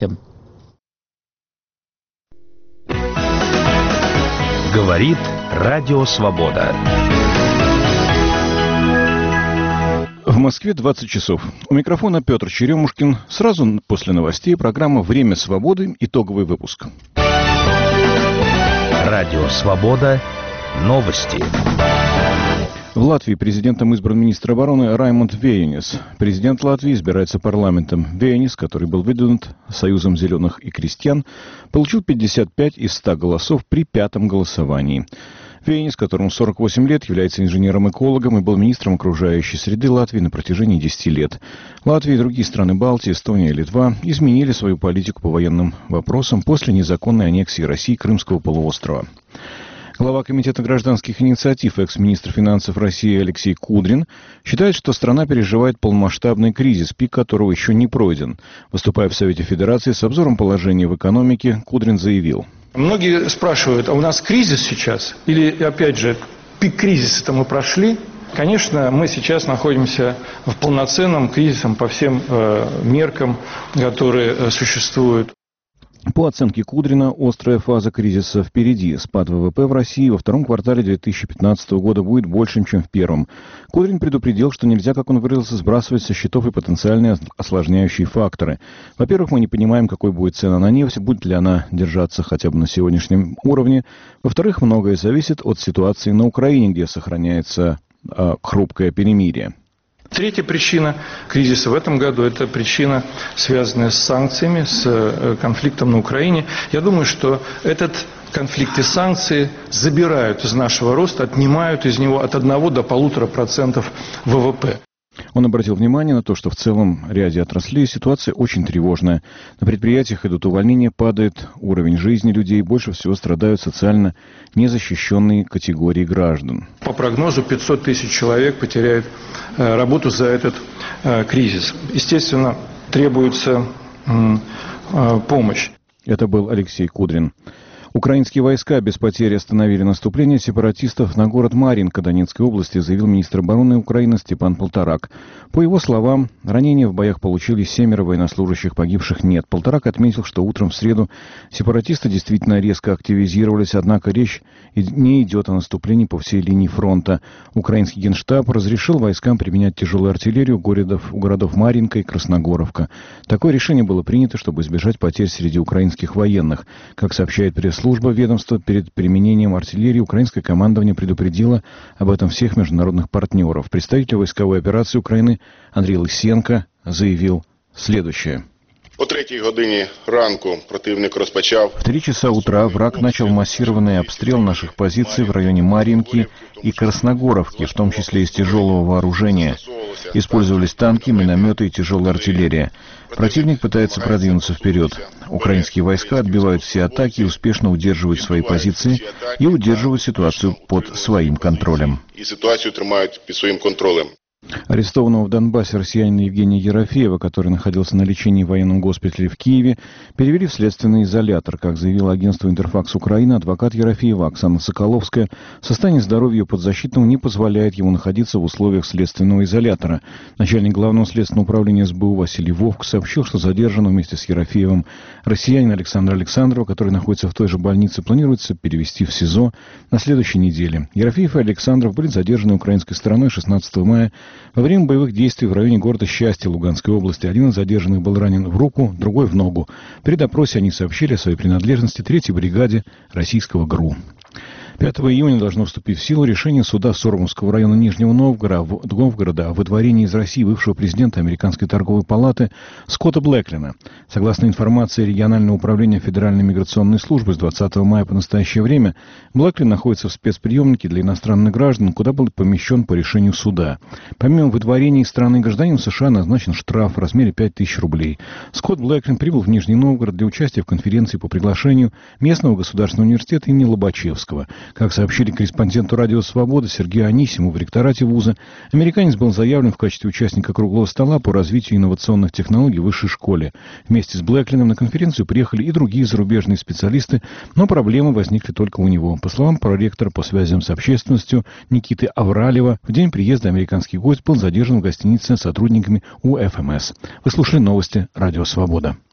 Говорит Радио Свобода. В Москве 20 часов. У микрофона Петр Черемушкин. Сразу после новостей программа «Время свободы». Итоговый выпуск. Радио Свобода. Новости. В Латвии президентом избран министр обороны Раймонд Вейнис. Президент Латвии избирается парламентом. Вейнис, который был выдвинут Союзом зеленых и крестьян, получил 55 из 100 голосов при пятом голосовании. Вейнис, которому 48 лет, является инженером-экологом и был министром окружающей среды Латвии на протяжении 10 лет. Латвия и другие страны Балтии, Эстония и Литва изменили свою политику по военным вопросам после незаконной аннексии России Крымского полуострова. Глава Комитета гражданских инициатив, экс-министр финансов России Алексей Кудрин, считает, что страна переживает полномасштабный кризис, пик которого еще не пройден. Выступая в Совете Федерации с обзором положения в экономике, Кудрин заявил: многие спрашивают, а у нас кризис сейчас? Или, опять же, пик кризиса-то мы прошли? Конечно, мы сейчас находимся в полноценном кризисе по всем меркам, которые существуют. По оценке Кудрина, острая фаза кризиса впереди. Спад ВВП в России во втором квартале 2015 года будет большим, чем в первом. Кудрин предупредил, что нельзя, как он выразился, сбрасывать со счетов и потенциальные осложняющие факторы. Во-первых, мы не понимаем, какой будет цена на нефть, будет ли она держаться хотя бы на сегодняшнем уровне. Во-вторых, многое зависит от ситуации на Украине, где сохраняется хрупкое перемирие. Третья причина кризиса в этом году – это причина, связанная с санкциями, с конфликтом на Украине. Я думаю, что этот конфликт и санкции забирают из нашего роста, отнимают из него от 1 до 1,5% ВВП. Он обратил внимание на то, что в целом ряде отраслей ситуация очень тревожная. На предприятиях идут увольнения, падает уровень жизни людей, больше всего страдают социально незащищенные категории граждан. По прогнозу 500 тысяч человек потеряют работу за этот кризис. Естественно, требуется помощь. Это был Алексей Кудрин. Украинские войска без потери остановили наступление сепаратистов на город Марьинка Донецкой области, заявил министр обороны Украины Степан Полторак. По его словам, ранения в боях получили 7 военнослужащих, погибших нет. Полторак отметил, что утром в среду сепаратисты действительно резко активизировались, однако речь не идет о наступлении по всей линии фронта. Украинский генштаб разрешил войскам применять тяжелую артиллерию у городов Марьинка и Красногоровка. Такое решение было принято, чтобы избежать потерь среди украинских военных. Как сообщает пресс-служба ведомства, перед применением артиллерии украинское командование предупредило об этом всех международных партнеров. Представитель войсковой операции Украины Андрей Лысенко заявил следующее. О 3 годині ранку противник розпочав. В 3 часа утра враг начал массированный обстрел наших позиций в районе Марьинки и Красногоровки, в том числе из тяжелого вооружения. Использовались танки, минометы и тяжелая артиллерия. Противник пытается продвинуться вперед. Украинские войска отбивают все атаки и успешно удерживают свои позиции и удерживают ситуацию под своим контролем. И ситуацию тримають під своїм контролем. Арестованного в Донбассе россиянина Евгения Ерофеева, который находился на лечении в военном госпитале в Киеве, перевели в следственный изолятор. Как заявило агентство «Интерфакс Украина», адвокат Ерофеева Оксана Соколовская, состояние здоровья ее подзащитного не позволяет ему находиться в условиях следственного изолятора. Начальник главного следственного управления СБУ Василий Вовк сообщил, что задержанного вместе с Ерофеевым россиянина Александра Александрова, который находится в той же больнице, планируется перевести в СИЗО на следующей неделе. Ерофеев и Александров были задержаны украинской стороной 16 мая во время боевых действий в районе города Счастье Луганской области. Один из задержанных был ранен в руку, другой в ногу. При допросе они сообщили о своей принадлежности 3-й бригаде российского ГРУ. 5 июня должно вступить в силу решение суда Сормовского района Нижнего Новгорода о выдворении из России бывшего президента Американской торговой палаты Скотта Блэклина. Согласно информации регионального управления Федеральной миграционной службы, с 20 мая по настоящее время Блэклин находится в спецприемнике для иностранных граждан, куда был помещен по решению суда. Помимо выдворения из страны, гражданину США назначен штраф в размере 5000 рублей. Скотт Блэклин прибыл в Нижний Новгород для участия в конференции по приглашению местного государственного университета имени Лобачевского. Как сообщили корреспонденту «Радио Свобода» Сергею Анисимову в ректорате вуза, американец был заявлен в качестве участника круглого стола по развитию инновационных технологий в высшей школе. Вместе с Блэклином на конференцию приехали и другие зарубежные специалисты, но проблемы возникли только у него. По словам проректора по связям с общественностью Никиты Авралева, в день приезда американский гость был задержан в гостинице сотрудниками УФМС. Вы слушали новости «Радио Свобода».